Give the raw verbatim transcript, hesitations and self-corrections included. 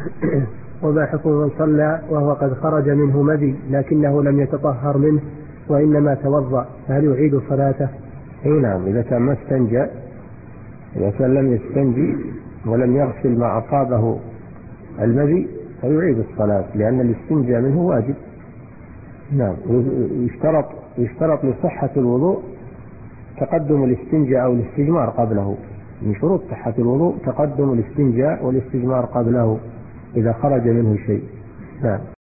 وما حكم من صلى وهو قد خرج منه مذي لكنه لم يتطهر منه وإنما توضأ، فهل يعيد صلاته؟ اي نعم، إذا كان ما استنجى، إذا كان لم يستنجي ولم يغسل ما أصابه المذي فيعيد الصلاة، لأن الاستنجاء منه واجب. نعم. يشترط يشترط لصحة الوضوء تقدم الاستنجاء أو الاستجمار قبله. من شروط صحة الوضوء تقدم الاستنجاء والاستجمار قبله إذا خرج منه شيء. نعم.